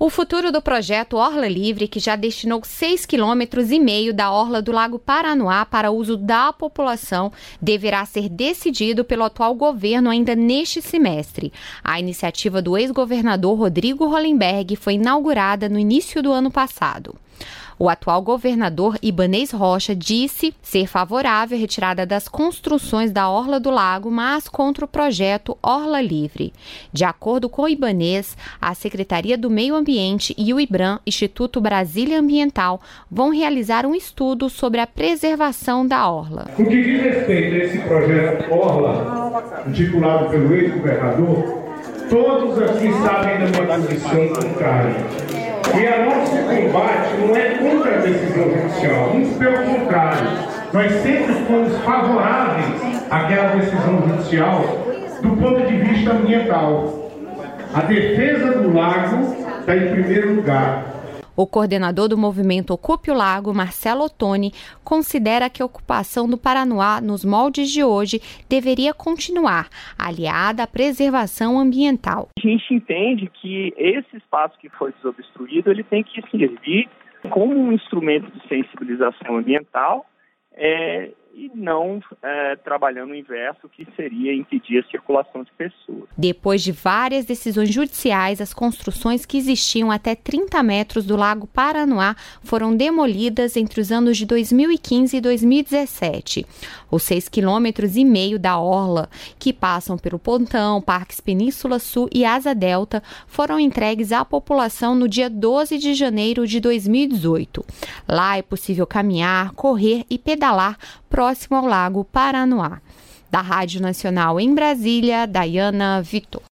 O futuro do projeto Orla Livre, que já destinou 6,5 km da orla do Lago Paranoá para uso da população, deverá ser decidido pelo atual governo ainda neste semestre. A iniciativa do ex-governador Rodrigo Hollenberg foi inaugurada no início do ano passado. O atual governador Ibanez Rocha disse ser favorável à retirada das construções da orla do lago, mas contra o projeto Orla Livre. De acordo com o Ibanez, a Secretaria do Meio Ambiente e o IBRAM, Instituto Brasília Ambiental, vão realizar um estudo sobre a preservação da orla. No que diz respeito a esse projeto Orla, intitulado pelo ex-governador, todos aqui sabem da minha posição contrária. E o nosso combate não é contra a decisão judicial, muito pelo contrário. Nós sempre fomos favoráveis àquela decisão judicial do ponto de vista ambiental. A defesa do lago está em primeiro lugar. O coordenador do movimento Ocupe o Lago, Marcelo Ottoni, considera que a ocupação do Paranoá nos moldes de hoje deveria continuar, aliada à preservação ambiental. A gente entende que esse espaço que foi desobstruído, ele tem que servir como um instrumento de sensibilização ambiental e não trabalhando o inverso, que seria impedir a circulação de pessoas. Depois de várias decisões judiciais, as construções que existiam até 30 metros do Lago Paranoá foram demolidas entre os anos de 2015 e 2017. Os 6,5 km da orla, que passam pelo Pontão, Parques Península Sul e Asa Delta, foram entregues à população no dia 12 de janeiro de 2018. Lá é possível caminhar, correr e pedalar próximo ao Lago Paranoá. Da Rádio Nacional em Brasília, Dayana Vitor.